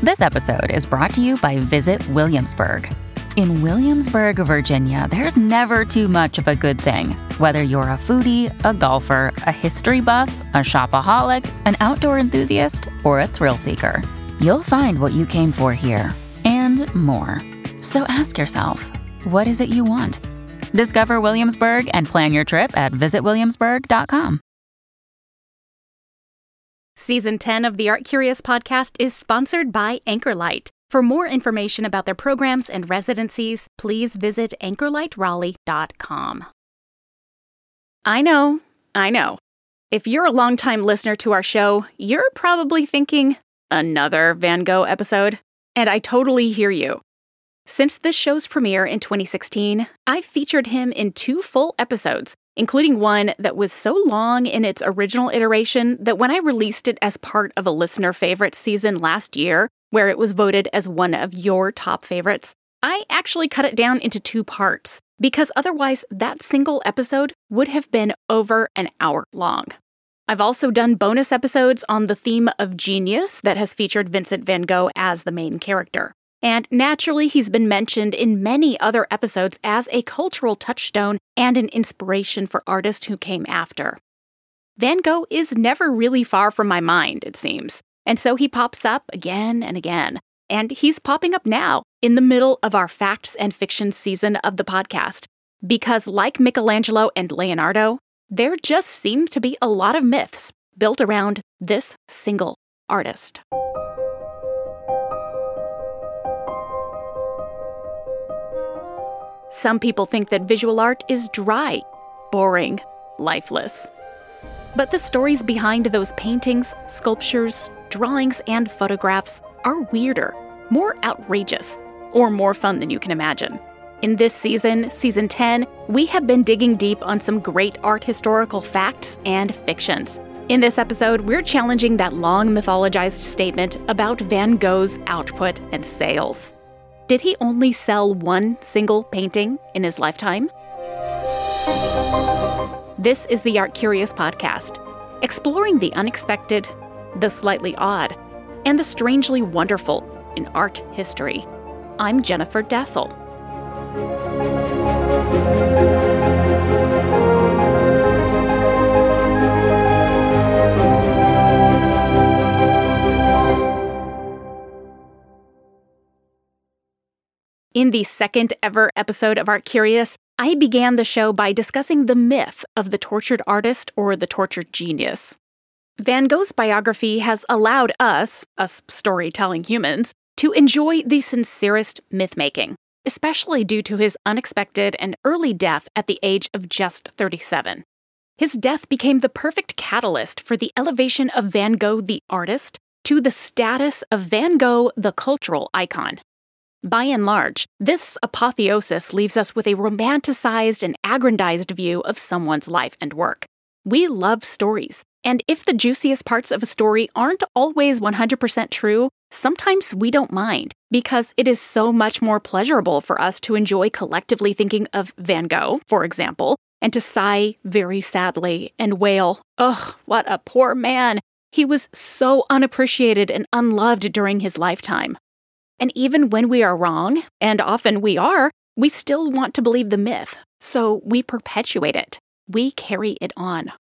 This episode is brought to you by Visit Williamsburg. In Williamsburg, Virginia, there's never too much of a good thing. Whether you're a foodie, a golfer, a history buff, a shopaholic, an outdoor enthusiast, or a thrill seeker, you'll find what you came for here and more. So ask yourself, what is it you want? Discover Williamsburg and plan your trip at visitwilliamsburg.com. Season 10 of the Art Curious podcast is sponsored by Anchorlight. For more information about their programs and residencies, please visit anchorlightraleigh.com. I know. If you're a longtime listener to our show, you're probably thinking, another Van Gogh episode? And I totally hear you. Since this show's premiere in 2016, I've featured him in 2 full episodes, including one that was so long in its original iteration that when I released it as part of a listener favorite season last year, where it was voted as one of your top favorites, I actually cut it down into 2 parts, because otherwise that single episode would have been over an hour long. I've also done bonus episodes on the theme of genius that has featured Vincent van Gogh as the main character. And naturally, he's been mentioned in many other episodes as a cultural touchstone and an inspiration for artists who came after. Van Gogh is never really far from my mind, it seems, and so he pops up again and again. And he's popping up now, in the middle of our Facts and Fiction season of the podcast. Because like Michelangelo and Leonardo, there just seem to be a lot of myths built around this single artist. Some people think that visual art is dry, boring, lifeless. But the stories behind those paintings, sculptures, drawings, and photographs are weirder, more outrageous, or more fun than you can imagine. In this season, Season 10, we have been digging deep on some great art historical facts and fictions. In this episode, we're challenging that long mythologized statement about Van Gogh's output and sales. Did he only sell 1 single painting in his lifetime? This is the Art Curious podcast, exploring the unexpected, the slightly odd, and the strangely wonderful in art history. I'm Jennifer Dassel. In the second ever episode of Art Curious, I began the show by discussing the myth of the tortured artist or the tortured genius. Van Gogh's biography has allowed us storytelling humans, to enjoy the sincerest myth-making, especially due to his unexpected and early death at the age of just 37. His death became the perfect catalyst for the elevation of Van Gogh the artist to the status of Van Gogh the cultural icon. By and large, this apotheosis leaves us with a romanticized and aggrandized view of someone's life and work. We love stories, and if the juiciest parts of a story aren't always 100% true, sometimes we don't mind, because it is so much more pleasurable for us to enjoy collectively thinking of Van Gogh, for example, and to sigh very sadly and wail, "Ugh, what a poor man. He was so unappreciated and unloved during his lifetime." And even when we are wrong, and often we are, we still want to believe the myth, so we perpetuate it. We carry it on.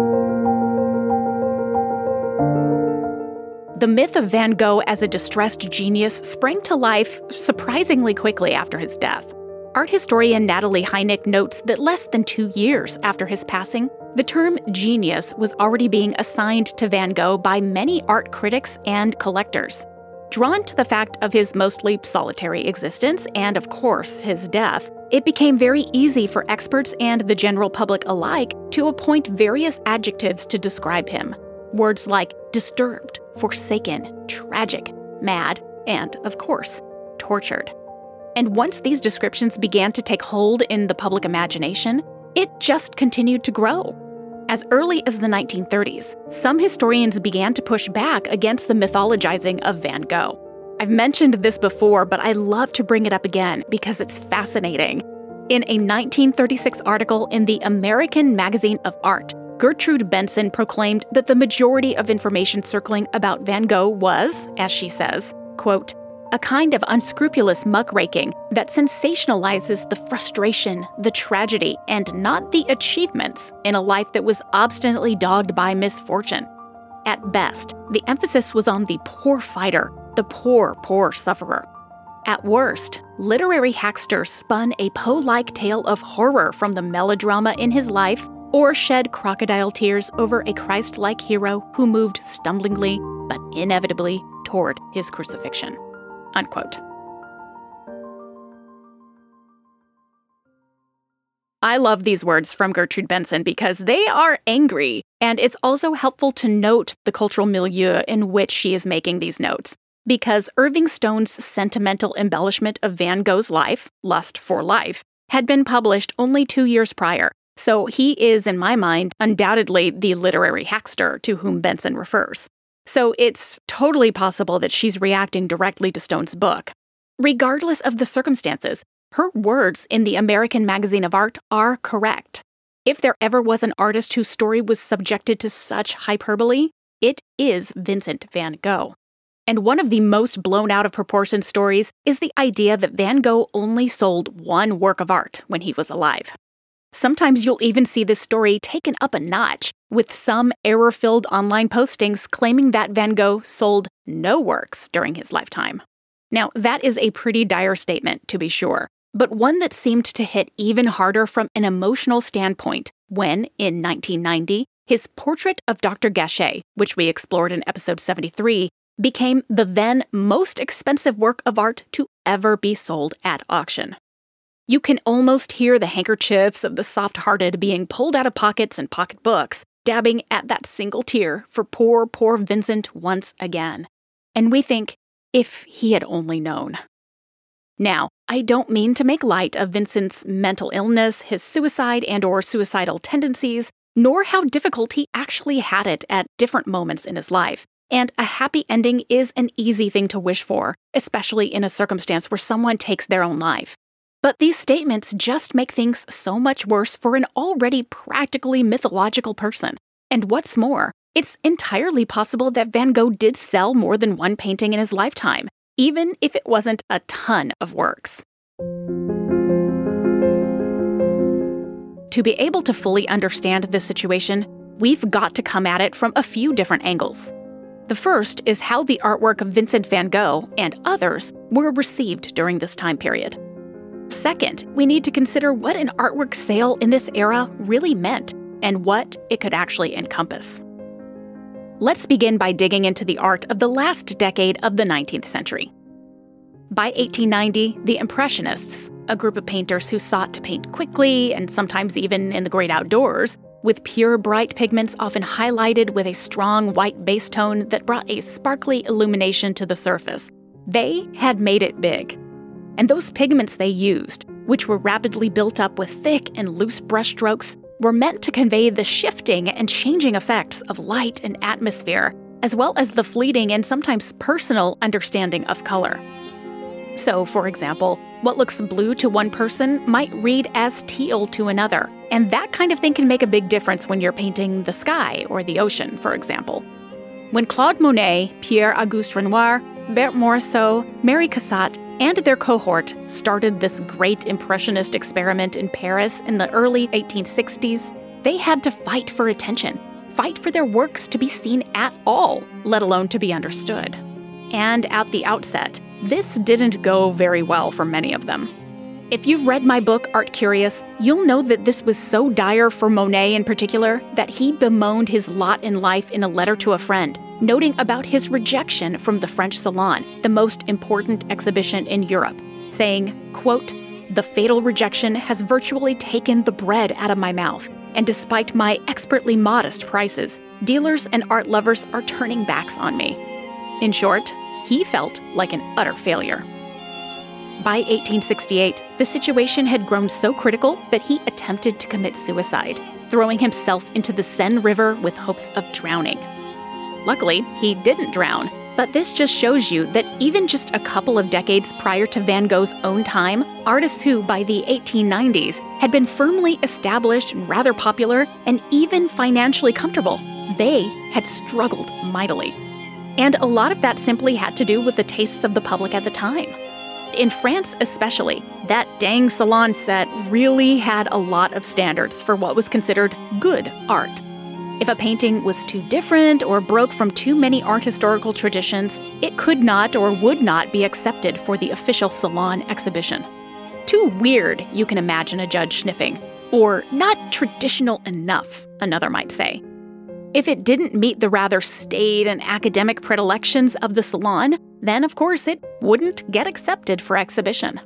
The myth of Van Gogh as a distressed genius sprang to life surprisingly quickly after his death. Art historian Natalie Hynek notes that less than 2 years after his passing, the term genius was already being assigned to Van Gogh by many art critics and collectors. Drawn to the fact of his mostly solitary existence and, of course, his death, it became very easy for experts and the general public alike to appoint various adjectives to describe him. Words like disturbed, forsaken, tragic, mad, and, of course, tortured. And once these descriptions began to take hold in the public imagination, it just continued to grow. As early as the 1930s, some historians began to push back against the mythologizing of Van Gogh. I've mentioned this before, but I love to bring it up again because it's fascinating. In a 1936 article in the American Magazine of Art, Gertrude Benson proclaimed that the majority of information circling about Van Gogh was, as she says, quote, "a kind of unscrupulous muckraking that sensationalizes the frustration, the tragedy, and not the achievements in a life that was obstinately dogged by misfortune. At best, the emphasis was on the poor fighter, the poor sufferer. At worst, literary Hackster spun a Poe-like tale of horror from the melodrama in his life or shed crocodile tears over a Christ-like hero who moved stumblingly but inevitably toward his crucifixion." Unquote. I love these words from Gertrude Benson because they are angry, and it's also helpful to note the cultural milieu in which she is making these notes. Because Irving Stone's sentimental embellishment of Van Gogh's life, Lust for Life, had been published only 2 years prior, so he is, in my mind, undoubtedly the literary Hackster to whom Benson refers. So it's totally possible that she's reacting directly to Stone's book. Regardless of the circumstances, her words in the American Magazine of Art are correct. If there ever was an artist whose story was subjected to such hyperbole, it is Vincent van Gogh. And one of the most blown out of proportion stories is the idea that Van Gogh only sold one work of art when he was alive. Sometimes you'll even see this story taken up a notch, with some error-filled online postings claiming that Van Gogh sold no works during his lifetime. Now, that is a pretty dire statement, to be sure, but one that seemed to hit even harder from an emotional standpoint when, in 1990, his portrait of Dr. Gachet, which we explored in episode 73, became the then most expensive work of art to ever be sold at auction. You can almost hear the handkerchiefs of the soft-hearted being pulled out of pockets and pocketbooks, dabbing at that single tear for poor Vincent once again. And we think, if he had only known. Now, I don't mean to make light of Vincent's mental illness, his suicide and/or suicidal tendencies, nor how difficult he actually had it at different moments in his life. And a happy ending is an easy thing to wish for, especially in a circumstance where someone takes their own life. But these statements just make things so much worse for an already practically mythological person. And what's more, it's entirely possible that Van Gogh did sell more than one painting in his lifetime, even if it wasn't a ton of works. To be able to fully understand this situation, we've got to come at it from a few different angles. The first is how the artwork of Vincent van Gogh and others were received during this time period. Second, we need to consider what an artwork sale in this era really meant and what it could actually encompass. Let's begin by digging into the art of the last decade of the 19th century. By 1890, the Impressionists, a group of painters who sought to paint quickly and sometimes even in the great outdoors, with pure bright pigments often highlighted with a strong white base tone that brought a sparkly illumination to the surface, they had made it big. And those pigments they used, which were rapidly built up with thick and loose brushstrokes, were meant to convey the shifting and changing effects of light and atmosphere, as well as the fleeting and sometimes personal understanding of color. So, for example, what looks blue to one person might read as teal to another, and that kind of thing can make a big difference when you're painting the sky or the ocean, for example. When Claude Monet, Pierre-Auguste Renoir, Bert Morisot, Mary Cassatt, and their cohort started this great Impressionist experiment in Paris in the early 1860s, they had to fight for attention, fight for their works to be seen at all, let alone to be understood. And at the outset, this didn't go very well for many of them. If you've read my book, Art Curious, you'll know that this was so dire for Monet in particular that he bemoaned his lot in life in a letter to a friend, noting about his rejection from the French Salon, the most important exhibition in Europe, saying, quote, "The fatal rejection has virtually taken the bread out of my mouth, and despite my expertly modest prices, dealers and art lovers are turning backs on me." In short, he felt like an utter failure. By 1868, the situation had grown so critical that he attempted to commit suicide, throwing himself into the Seine River with hopes of drowning. Luckily, he didn't drown, but this just shows you that even just a couple of decades prior to Van Gogh's own time, artists who, by the 1890s, had been firmly established and rather popular and even financially comfortable, they had struggled mightily. And a lot of that simply had to do with the tastes of the public at the time. In France especially, that dang salon set really had a lot of standards for what was considered good art. If a painting was too different or broke from too many art historical traditions, it could not or would not be accepted for the official salon exhibition. Too weird, you can imagine a judge sniffing. Or not traditional enough, another might say. If it didn't meet the rather staid and academic predilections of the salon, then of course it wouldn't get accepted for exhibition.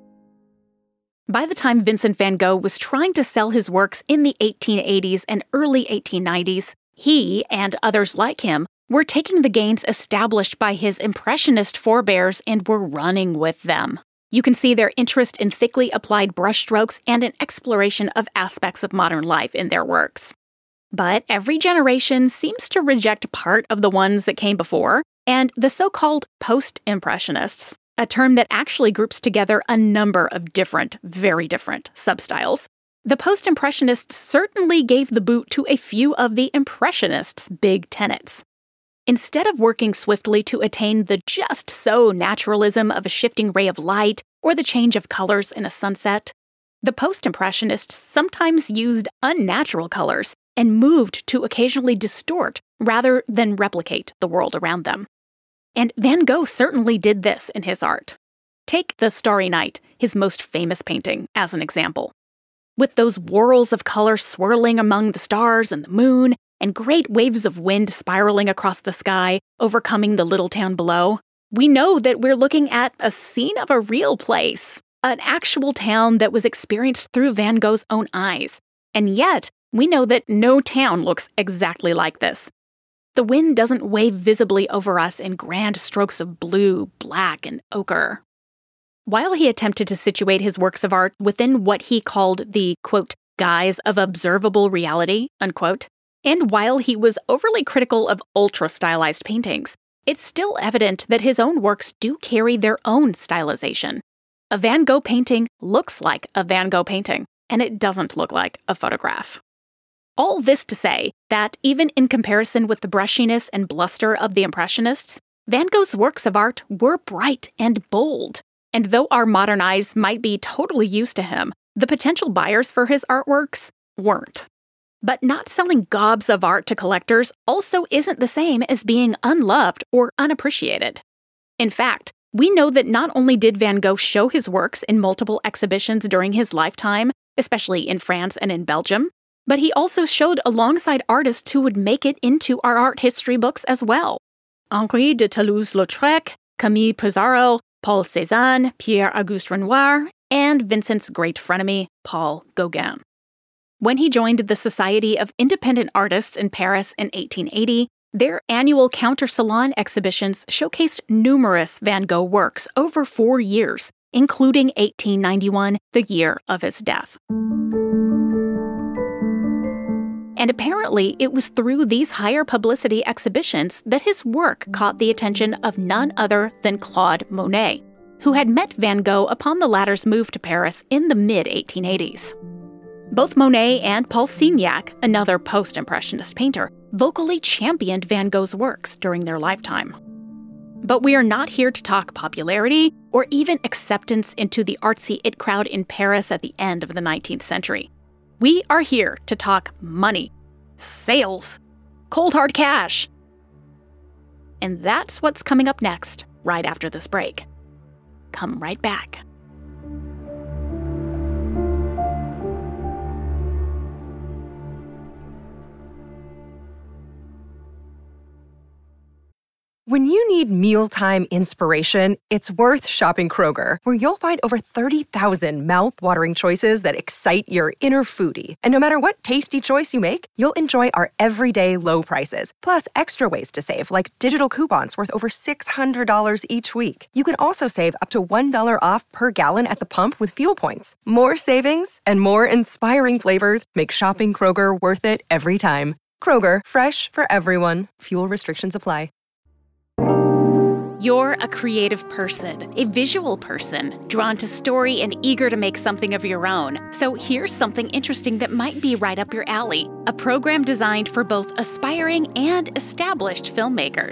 By the time Vincent van Gogh was trying to sell his works in the 1880s and early 1890s, he, and others like him, were taking the gains established by his Impressionist forebears and were running with them. You can see their interest in thickly applied brushstrokes and an exploration of aspects of modern life in their works. But every generation seems to reject part of the ones that came before, and the so-called post-impressionists, a term that actually groups together a number of very different substyles. The post-impressionists certainly gave the boot to a few of the impressionists' big tenets. Instead of working swiftly to attain the just-so naturalism of a shifting ray of light or the change of colors in a sunset, the post-impressionists sometimes used unnatural colors and moved to occasionally distort rather than replicate the world around them. And Van Gogh certainly did this in his art. Take The Starry Night, his most famous painting, as an example. With those whorls of color swirling among the stars and the moon, and great waves of wind spiraling across the sky, overcoming the little town below, we know that we're looking at a scene of a real place, an actual town that was experienced through Van Gogh's own eyes. And yet, we know that no town looks exactly like this. The wind doesn't wave visibly over us in grand strokes of blue, black, and ochre. While he attempted to situate his works of art within what he called the, quote, guise of observable reality, unquote, and while he was overly critical of ultra-stylized paintings, it's still evident that his own works do carry their own stylization. A Van Gogh painting looks like a Van Gogh painting, and it doesn't look like a photograph. All this to say that even in comparison with the brushiness and bluster of the Impressionists, Van Gogh's works of art were bright and bold. And though our modern eyes might be totally used to him, the potential buyers for his artworks weren't. But not selling gobs of art to collectors also isn't the same as being unloved or unappreciated. In fact, we know that not only did Van Gogh show his works in multiple exhibitions during his lifetime, especially in France and in Belgium, but he also showed alongside artists who would make it into our art history books as well. Henri de Toulouse-Lautrec, Camille Pissarro, Paul Cézanne, Pierre-Auguste Renoir, and Vincent's great frenemy, Paul Gauguin. When he joined the Society of Independent Artists in Paris in 1880, their annual counter-salon exhibitions showcased numerous Van Gogh works over 4 years, including 1891, the year of his death. And apparently, it was through these higher publicity exhibitions that his work caught the attention of none other than Claude Monet, who had met Van Gogh upon the latter's move to Paris in the mid-1880s. Both Monet and Paul Signac, another post-impressionist painter, vocally championed Van Gogh's works during their lifetime. But we are not here to talk popularity or even acceptance into the artsy it crowd in Paris at the end of the 19th century. We are here to talk money, sales, cold hard cash. And that's what's coming up next, right after this break. Come right back. When you need mealtime inspiration, it's worth shopping Kroger, where you'll find over 30,000 mouth-watering choices that excite your inner foodie. And no matter what tasty choice you make, you'll enjoy our everyday low prices, plus extra ways to save, like digital coupons worth over $600 each week. You can also save up to $1 off per gallon at the pump with fuel points. More savings and more inspiring flavors make shopping Kroger worth it every time. Kroger, fresh for everyone. Fuel restrictions apply. You're a creative person, a visual person, drawn to story and eager to make something of your own. So here's something interesting that might be right up your alley. A program designed for both aspiring and established filmmakers.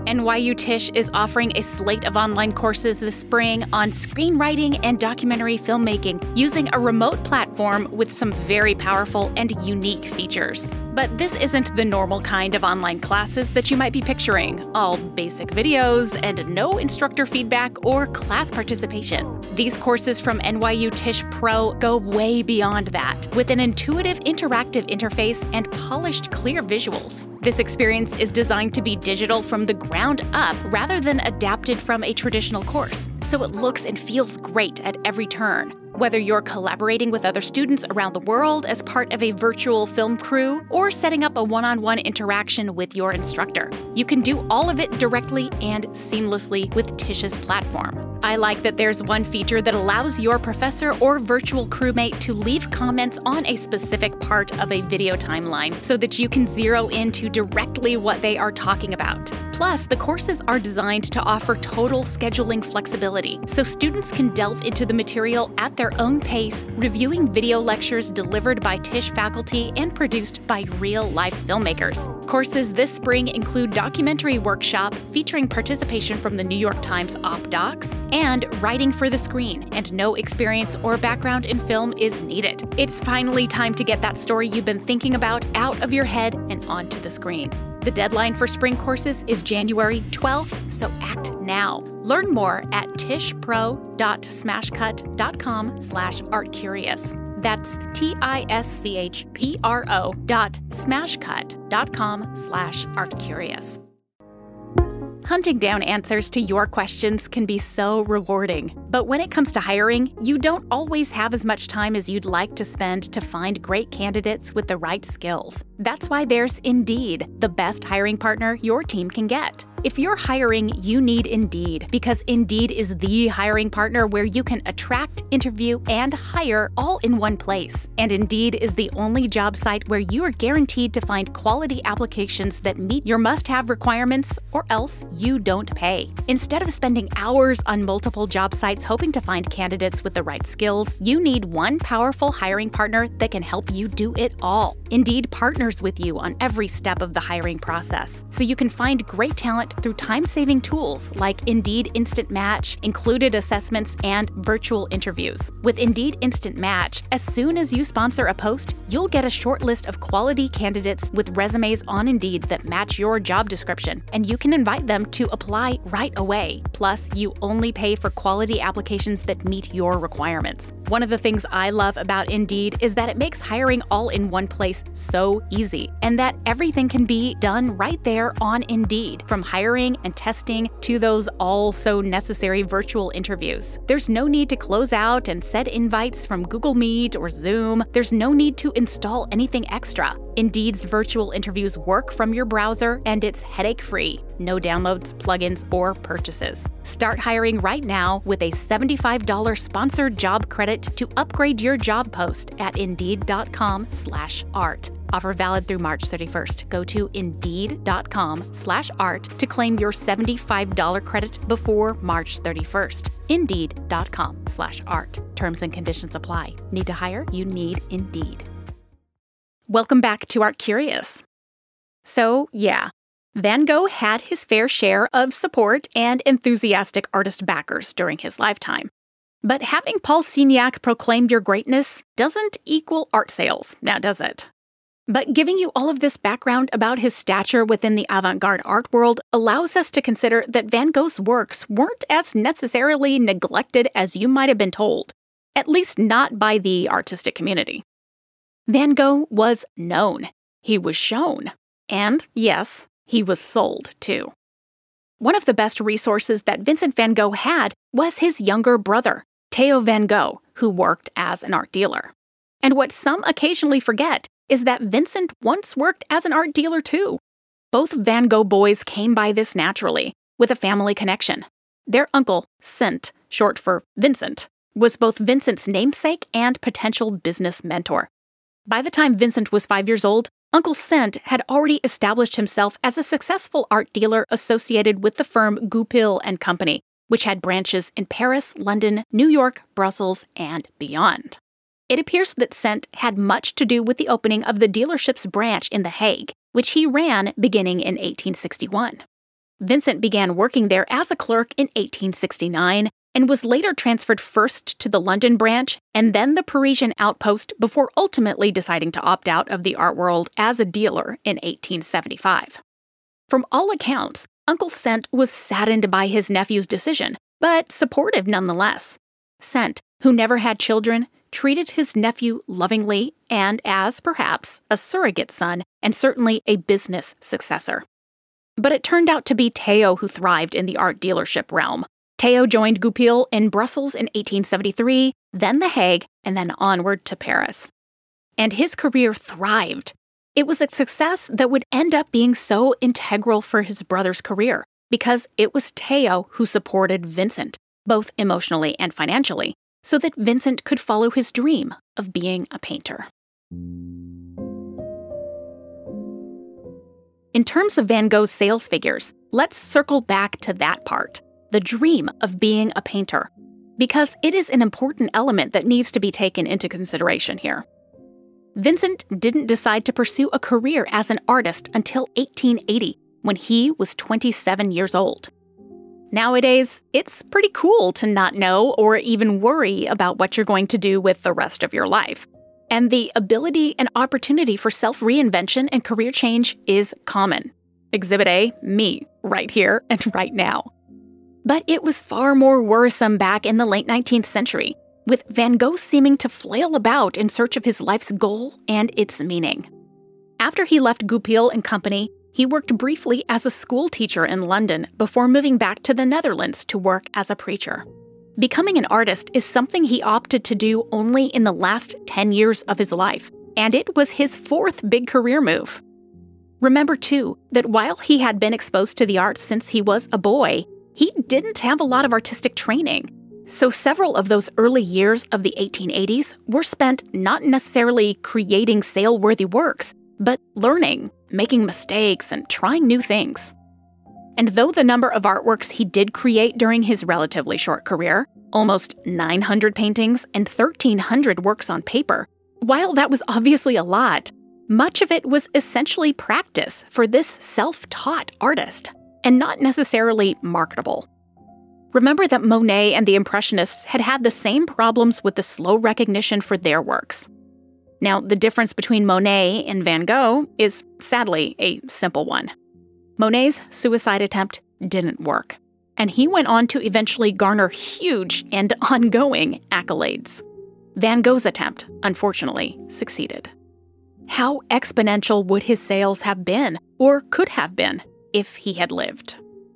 NYU Tisch is offering a slate of online courses this spring on screenwriting and documentary filmmaking using a remote platform with some very powerful and unique features. But this isn't the normal kind of online classes that you might be picturing, all basic videos and no instructor feedback or class participation. These courses from NYU Tisch Pro go way beyond that, with an intuitive interactive interface and polished clear visuals. This experience is designed to be digital from the ground up rather than adapted from a traditional course, so it looks and feels great at every turn. Whether you're collaborating with other students around the world as part of a virtual film crew or setting up a one-on-one interaction with your instructor, you can do all of it directly and seamlessly with Tisch's platform. I like that there's one feature that allows your professor or virtual crewmate to leave comments on a specific part of a video timeline so that you can zero into directly what they are talking about. Plus, the courses are designed to offer total scheduling flexibility, so students can delve into the material at their own pace, reviewing video lectures delivered by Tisch faculty and produced by real-life filmmakers. Courses this spring include documentary workshop featuring participation from the New York Times Op Docs and writing for the screen, and no experience or background in film is needed. It's finally time to get that story you've been thinking about out of your head and onto the screen. The deadline for spring courses is January 12th, so act now. Learn more at tishpro.smashcut.com/artcurious. That's tishpro.smashcut.com/artcurious. Hunting down answers to your questions can be so rewarding. But when it comes to hiring, you don't always have as much time as you'd like to spend to find great candidates with the right skills. That's why there's Indeed, the best hiring partner your team can get. If you're hiring, you need Indeed, because Indeed is the hiring partner where you can attract, interview, and hire all in one place. And Indeed is the only job site where you are guaranteed to find quality applications that meet your must-have requirements, or else you don't pay. Instead of spending hours on multiple job sites hoping to find candidates with the right skills, you need one powerful hiring partner that can help you do it all. Indeed partners with you on every step of the hiring process, so you can find great talent through time-saving tools like Indeed Instant Match, included assessments, and virtual interviews. With Indeed Instant Match, as soon as you sponsor a post, you'll get a short list of quality candidates with resumes on Indeed that match your job description, and you can invite them to apply right away. Plus, you only pay for quality applications that meet your requirements. One of the things I love about Indeed is that it makes hiring all in one place so easy, and that everything can be done right there on Indeed, from hiring and testing to those all-so necessary virtual interviews. There's no need to close out and set invites from Google Meet or Zoom. There's no need to install anything extra. Indeed's virtual interviews work from your browser, and it's headache-free. No downloads, plugins, or purchases. Start hiring right now with a $75 sponsored job credit to upgrade your job post at Indeed.com/art. Offer valid through March 31st. Go to Indeed.com/art to claim your $75 credit before March 31st. Indeed.com/art. Terms and conditions apply. Need to hire? You need Indeed. Welcome back to Art Curious. So, yeah, Van Gogh had his fair share of support and enthusiastic artist backers during his lifetime. But having Paul Signac proclaim your greatness doesn't equal art sales, now does it? But giving you all of this background about his stature within the avant-garde art world allows us to consider that Van Gogh's works weren't as necessarily neglected as you might have been told, at least not by the artistic community. Van Gogh was known. He was shown. And, yes, he was sold, too. One of the best resources that Vincent van Gogh had was his younger brother, Theo van Gogh, who worked as an art dealer. And what some occasionally forget is that Vincent once worked as an art dealer, too. Both Van Gogh boys came by this naturally, with a family connection. Their uncle, Sint, short for Vincent, was both Vincent's namesake and potential business mentor. By the time Vincent was 5 years old, Uncle Sint had already established himself as a successful art dealer associated with the firm Goupil & Company, which had branches in Paris, London, New York, Brussels, and beyond. It appears that Sint had much to do with the opening of the dealership's branch in The Hague, which he ran beginning in 1861. Vincent began working there as a clerk in 1869 and was later transferred first to the London branch and then the Parisian outpost before ultimately deciding to opt out of the art world as a dealer in 1875. From all accounts, Uncle Cent was saddened by his nephew's decision, but supportive nonetheless. Cent, who never had children, treated his nephew lovingly and as, perhaps, a surrogate son and certainly a business successor. But it turned out to be Theo who thrived in the art dealership realm. Theo joined Goupil in Brussels in 1873, then The Hague, and then onward to Paris. And his career thrived. It was a success that would end up being so integral for his brother's career, because it was Theo who supported Vincent, both emotionally and financially, so that Vincent could follow his dream of being a painter. In terms of Van Gogh's sales figures, let's circle back to that part, the dream of being a painter, because it is an important element that needs to be taken into consideration here. Vincent didn't decide to pursue a career as an artist until 1880, when he was 27 years old. Nowadays, it's pretty cool to not know or even worry about what you're going to do with the rest of your life. And the ability and opportunity for self-reinvention and career change is common. Exhibit A, me, right here and right now. But it was far more worrisome back in the late 19th century, with Van Gogh seeming to flail about in search of his life's goal and its meaning. After he left Goupil and Company, he worked briefly as a school teacher in London before moving back to the Netherlands to work as a preacher. Becoming an artist is something he opted to do only in the last 10 years of his life, and it was his fourth big career move. Remember, too, that while he had been exposed to the arts since he was a boy, he didn't have a lot of artistic training. So several of those early years of the 1880s were spent not necessarily creating sale-worthy works, but learning, making mistakes, and trying new things. And though the number of artworks he did create during his relatively short career, almost 900 paintings and 1,300 works on paper, while that was obviously a lot, much of it was essentially practice for this self-taught artist, and not necessarily marketable. Remember that Monet and the Impressionists had had the same problems with the slow recognition for their works. Now, the difference between Monet and Van Gogh is, sadly, a simple one. Monet's suicide attempt didn't work, and he went on to eventually garner huge and ongoing accolades. Van Gogh's attempt, unfortunately, succeeded. How exponential would his sales have been, or could have been, if he had lived?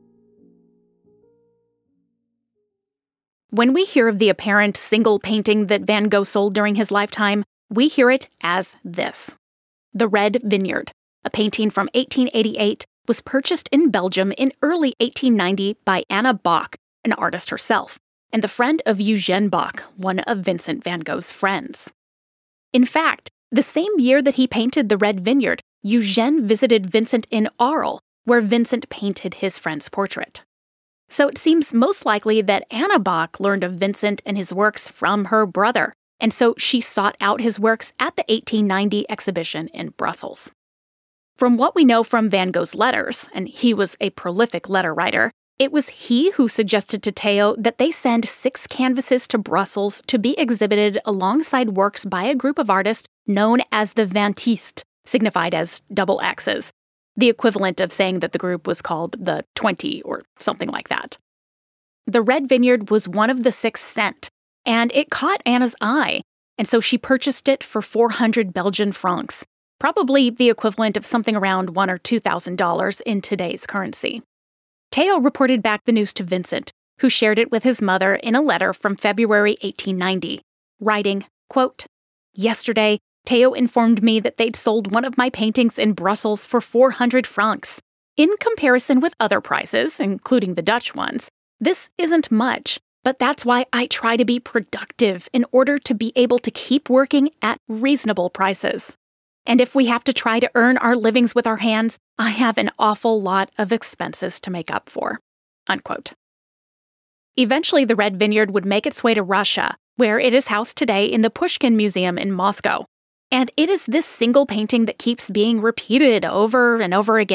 When we hear of the apparent single painting that Van Gogh sold during his lifetime, we hear it as this. The Red Vineyard, a painting from 1888, was purchased in Belgium in early 1890 by Anna Bach, an artist herself, and the friend of Eugène Bach, one of Vincent van Gogh's friends. In fact, the same year that he painted The Red Vineyard, Eugène visited Vincent in Arles, where Vincent painted his friend's portrait. So it seems most likely that Anna Bach learned of Vincent and his works from her brother, and so she sought out his works at the 1890 exhibition in Brussels. From what we know from Van Gogh's letters, and he was a prolific letter writer, it was he who suggested to Theo that they send 6 canvases to Brussels to be exhibited alongside works by a group of artists known as the Vintistes, signified as double X's, the equivalent of saying that the group was called the 20 or something like that. The Red Vineyard was one of the 6 sent, and it caught Anna's eye, and so she purchased it for 400 Belgian francs, probably the equivalent of something around $1,000 or $2,000 in today's currency. Theo reported back the news to Vincent, who shared it with his mother in a letter from February 1890, writing, quote, "Yesterday, Theo informed me that they'd sold one of my paintings in Brussels for 400 francs. In comparison with other prices, including the Dutch ones, this isn't much, but that's why I try to be productive in order to be able to keep working at reasonable prices. And if we have to try to earn our livings with our hands, I have an awful lot of expenses to make up for." Unquote. Eventually, the Red Vineyard would make its way to Russia, where it is housed today in the Pushkin Museum in Moscow. And it is this single painting that keeps being repeated over and over again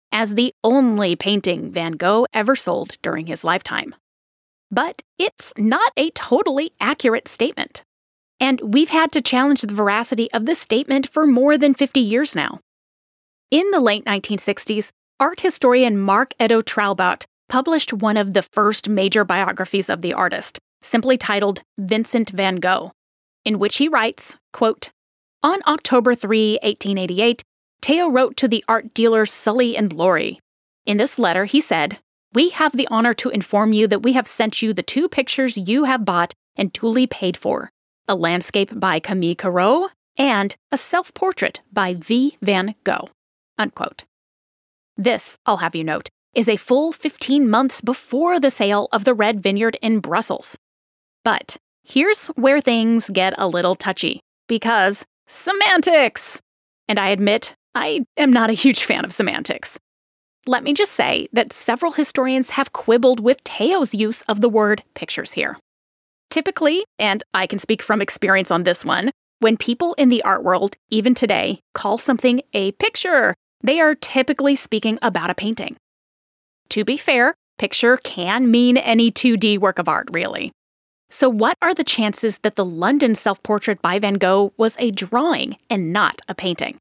as the only painting Van Gogh ever sold during his lifetime. But it's not a totally accurate statement. And we've had to challenge the veracity of this statement for more than 50 years now. In the late 1960s, art historian Mark Edo Traubot published one of the first major biographies of the artist, simply titled Vincent van Gogh, in which he writes, quote, "On October 3, 1888, Theo wrote to the art dealers Sully and Laurie. In this letter, he said, 'We have the honor to inform you that we have sent you the 2 pictures you have bought and duly paid for, a landscape by Camille Corot and a self-portrait by V. Van Gogh.'" Unquote. This, I'll have you note, is a full 15 months before the sale of the Red Vineyard in Brussels. But here's where things get a little touchy, because semantics! And I admit, I am not a huge fan of semantics. Let me just say that several historians have quibbled with Theo's use of the word pictures here. Typically, and I can speak from experience on this one, when people in the art world, even today, call something a picture, they are typically speaking about a painting. To be fair, picture can mean any 2D work of art, really. So what are the chances that the London self-portrait by Van Gogh was a drawing and not a painting?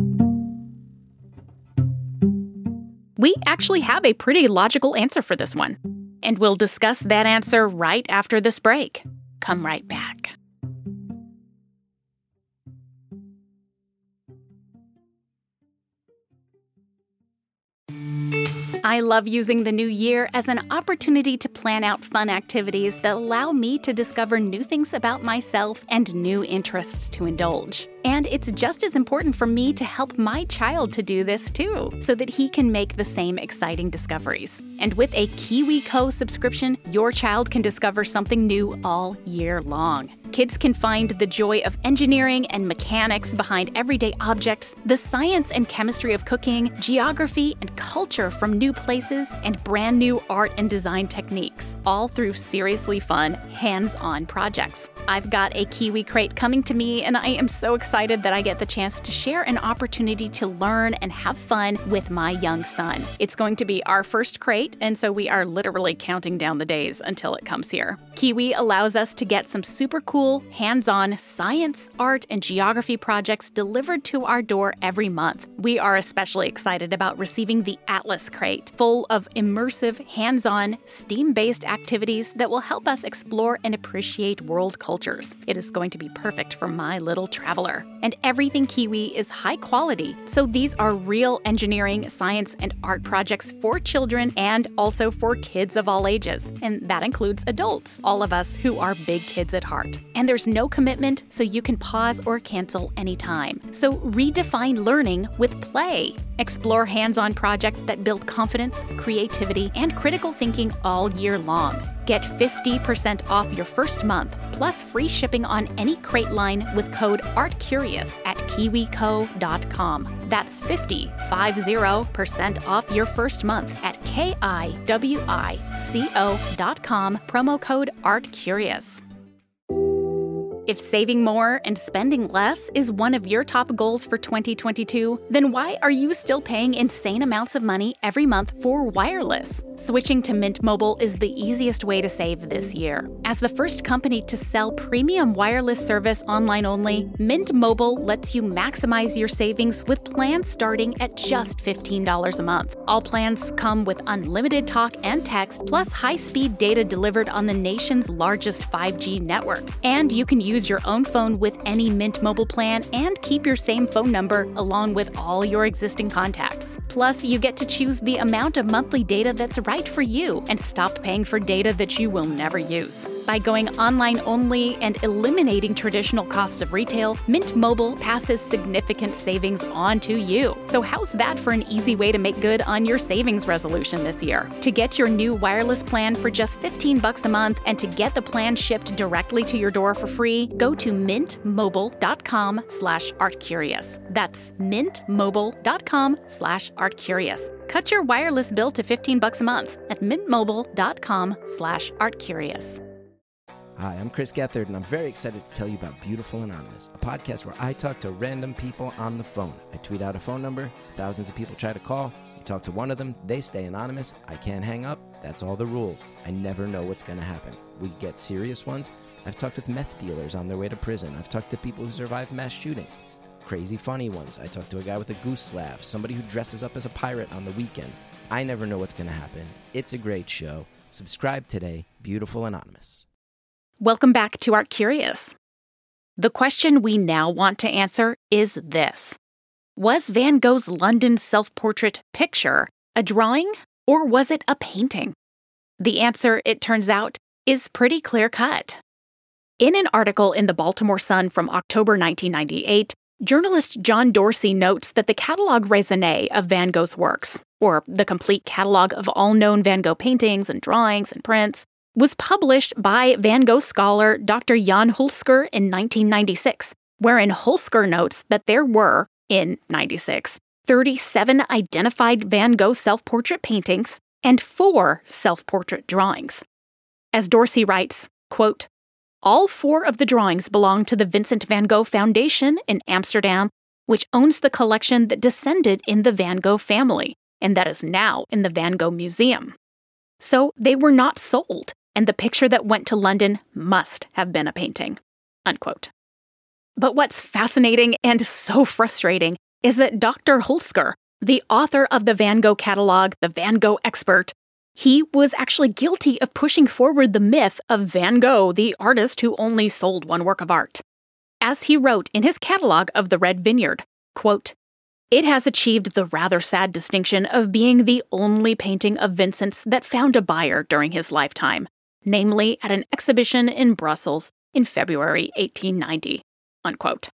We actually have a pretty logical answer for this one, and we'll discuss that answer right after this break. Come right back. I love using the new year as an opportunity to plan out fun activities that allow me to discover new things about myself and new interests to indulge. And it's just as important for me to help my child to do this too, so that he can make the same exciting discoveries. And with a KiwiCo subscription, your child can discover something new all year long. Kids can find the joy of engineering and mechanics behind everyday objects, the science and chemistry of cooking, geography and culture from new places, and brand new art and design techniques, all through seriously fun, hands-on projects. I've got a Kiwi Crate coming to me, and I am so excited that I get the chance to share an opportunity to learn and have fun with my young son. It's going to be our first crate, and so we are literally counting down the days until it comes here. Kiwi allows us to get some super cool, hands-on science, art, and geography projects delivered to our door every month. We are especially excited about receiving the Atlas Crate, full of immersive, hands-on, STEAM-based activities that will help us explore and appreciate world cultures. It is going to be perfect for my little traveler. And everything Kiwi is high quality, so these are real engineering, science, and art projects for children and also for kids of all ages. And that includes adults, all of us who are big kids at heart. And there's no commitment, so you can pause or cancel anytime. So redefine learning with play. Explore hands-on projects that build confidence, creativity, and critical thinking all year long. Get 50% off your first month, plus free shipping on any crate line with code ARTCurious at KiwiCo.com. That's 50% off your first month at KiwiCo.com, promo code ARTCurious. If saving more and spending less is one of your top goals for 2022, then why are you still paying insane amounts of money every month for wireless? Switching to Mint Mobile is the easiest way to save this year. As the first company to sell premium wireless service online only, Mint Mobile lets you maximize your savings with plans starting at just $15 a month. All plans come with unlimited talk and text, plus high-speed data delivered on the nation's largest 5G network. And you can use your own phone with any Mint Mobile plan and keep your same phone number along with all your existing contacts. Plus, you get to choose the amount of monthly data that's right for you and stop paying for data that you will never use. By going online only and eliminating traditional costs of retail, Mint Mobile passes significant savings on to you. So how's that for an easy way to make good on your savings resolution this year? To get your new wireless plan for just $15 a month and to get the plan shipped directly to your door for free, go to mintmobile.com/artcurious. That's mintmobile.com/artcurious. Cut your wireless bill to $15 a month at mintmobile.com/artcurious. Hi, I'm Chris Gethard, and I'm very excited to tell you about Beautiful Anonymous, a podcast where I talk to random people on the phone. I tweet out a phone number, thousands of people try to call, talk to one of them, they stay anonymous. I can't hang up. That's all the rules. I never know what's going to happen. We get serious ones. I've talked with meth dealers on their way to prison. I've talked to people who survived mass shootings. Crazy funny ones. I talked to a guy with a goose laugh, somebody who dresses up as a pirate on the weekends. I never know what's going to happen. It's a great show. Subscribe today, Beautiful Anonymous. Welcome back to Art Curious. The question we now want to answer is this. Was Van Gogh's London self-portrait picture a drawing, or was it a painting? The answer, it turns out, is pretty clear-cut. In an article in the Baltimore Sun from October 1998, journalist John Dorsey notes that the catalogue raisonné of Van Gogh's works, or the complete catalogue of all known Van Gogh paintings and drawings and prints, was published by Van Gogh scholar Dr. Jan Hulsker in 1996, wherein Hulsker notes that there were, in 96, 37 identified Van Gogh self-portrait paintings and 4 self-portrait drawings. As Dorsey writes, quote, all 4 of the drawings belong to the Vincent van Gogh Foundation in Amsterdam, which owns the collection that descended in the Van Gogh family, and that is now in the Van Gogh Museum. So they were not sold, and the picture that went to London must have been a painting, unquote. But what's fascinating and so frustrating is that Dr. Hulsker, the author of the Van Gogh catalog, the Van Gogh expert, he was actually guilty of pushing forward the myth of Van Gogh, the artist who only sold one work of art. As he wrote in his catalog of the Red Vineyard, quote, it has achieved the rather sad distinction of being the only painting of Vincent's that found a buyer during his lifetime, namely at an exhibition in Brussels in February 1890, unquote.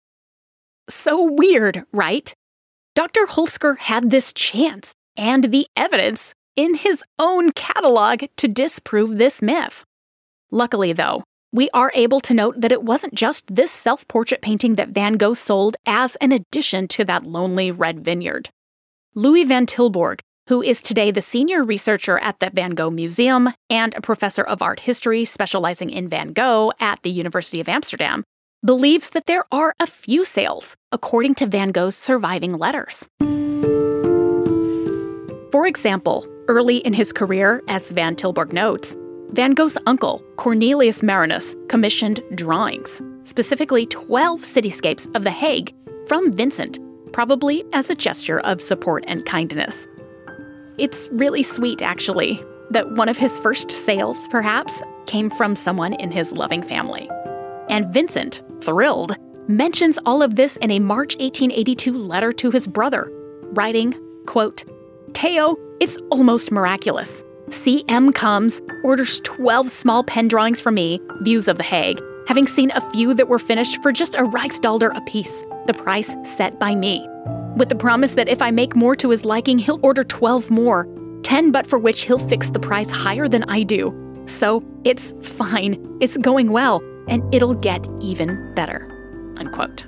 So weird, right? Dr. Hulsker had this chance and the evidence in his own catalog to disprove this myth. Luckily, though, we are able to note that it wasn't just this self-portrait painting that Van Gogh sold as an addition to that lonely Red Vineyard. Louis van Tilburg, who is today the senior researcher at the Van Gogh Museum and a professor of art history specializing in Van Gogh at the University of Amsterdam, believes that there are a few sales, according to Van Gogh's surviving letters. For example, early in his career, as Van Tilburg notes, Van Gogh's uncle, Cornelius Marinus, commissioned drawings, specifically 12 cityscapes of The Hague, from Vincent, probably as a gesture of support and kindness. It's really sweet, actually, that one of his first sales, perhaps, came from someone in his loving family. And Vincent, thrilled, mentions all of this in a March 1882 letter to his brother, writing, quote, Theo, it's almost miraculous. CM comes, orders 12 small pen drawings for me, views of The Hague, having seen a few that were finished for just a Rijksdaalder apiece, the price set by me. With the promise that if I make more to his liking, he'll order 12 more, 10 but for which he'll fix the price higher than I do. So it's fine, it's going well, and it'll get even better, unquote.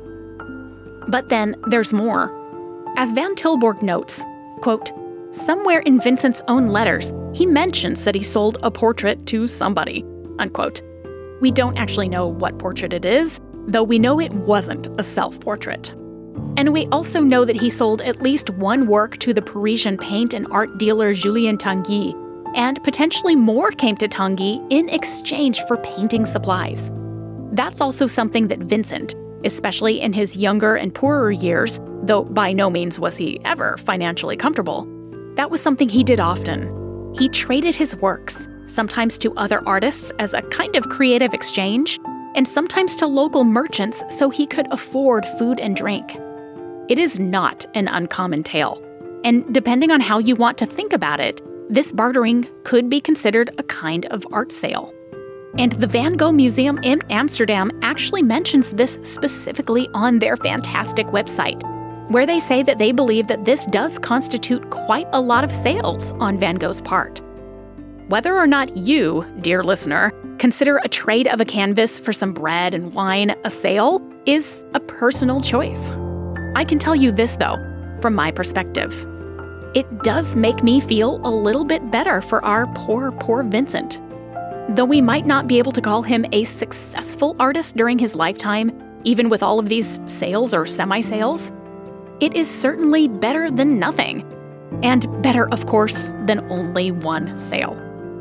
But then there's more. As Van Tilburg notes, quote, somewhere in Vincent's own letters, he mentions that he sold a portrait to somebody, unquote. We don't actually know what portrait it is, though we know it wasn't a self-portrait. And we also know that he sold at least one work to the Parisian paint and art dealer Julien Tanguy, and potentially more came to Tanguy in exchange for painting supplies. That's also something that Vincent, especially in his younger and poorer years, though by no means was he ever financially comfortable, that was something he did often. He traded his works, sometimes to other artists as a kind of creative exchange, and sometimes to local merchants so he could afford food and drink. It is not an uncommon tale, and depending on how you want to think about it, this bartering could be considered a kind of art sale. And the Van Gogh Museum in Amsterdam actually mentions this specifically on their fantastic website, where they say that they believe that this does constitute quite a lot of sales on Van Gogh's part. Whether or not you, dear listener, consider a trade of a canvas for some bread and wine a sale is a personal choice. I can tell you this, though, from my perspective. It does make me feel a little bit better for our poor Vincent. Though we might not be able to call him a successful artist during his lifetime, even with all of these sales or semi-sales, it is certainly better than nothing. and better, of course, than only one sale.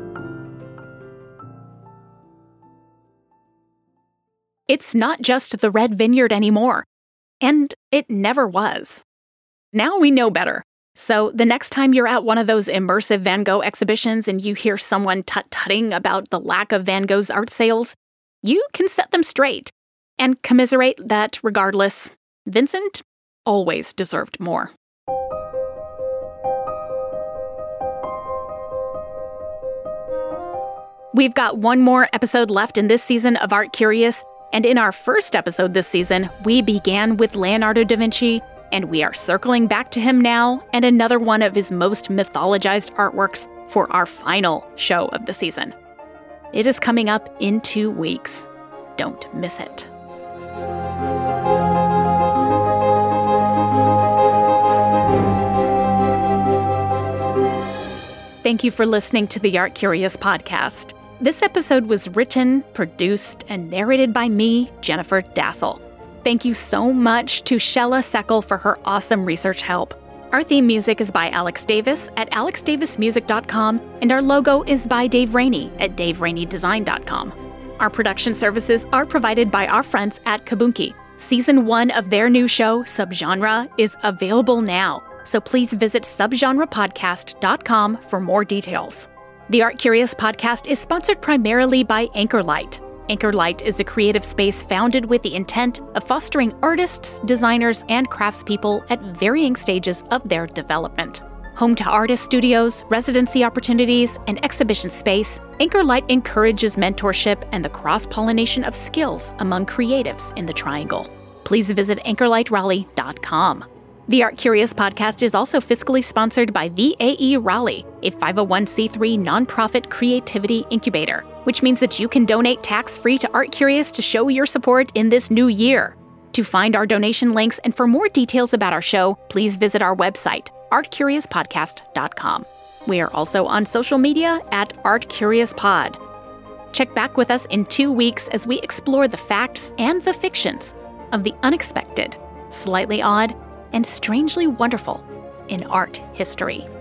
It's not just the Red Vineyard anymore, and it never was. Now we know better. So the next time you're at one of those immersive Van Gogh exhibitions and you hear someone tut-tutting about the lack of Van Gogh's art sales, you can set them straight and commiserate that regardless, Vincent always deserved more. We've got one more episode left in this season of Art Curious, and in our first episode this season, we began with Leonardo da Vinci, and we are circling back to him now and another one of his most mythologized artworks for our final show of the season. It is coming up in 2 weeks. Don't miss it. Thank you for listening to the Art Curious podcast. This episode was written, produced, and narrated by me, Jennifer Dassel. Thank you so much to Shella Seckel for her awesome research help. Our theme music is by Alex Davis at alexdavismusic.com, and our logo is by Dave Rainey at daveраineydesign.com. Our production services are provided by our friends at Kabunki. Season 1 of their new show, Subgenre, is available now, so please visit subgenrepodcast.com for more details. The Art Curious podcast is sponsored primarily by Anchorlight. Anchorlight is a creative space founded with the intent of fostering artists, designers, and craftspeople at varying stages of their development. Home to artist studios, residency opportunities, and exhibition space, Anchorlight encourages mentorship and the cross-pollination of skills among creatives in the Triangle. Please visit anchorlightraleigh.com. The Art Curious podcast is also fiscally sponsored by VAE Raleigh, a 501c3 nonprofit creativity incubator, which means that you can donate tax-free to Art Curious to show your support in this new year. To find our donation links and for more details about our show, please visit our website, artcuriouspodcast.com. We are also on social media at ArtCuriousPod. Check back with us in 2 weeks as we explore the facts and the fictions of the unexpected, slightly odd, and strangely wonderful in art history.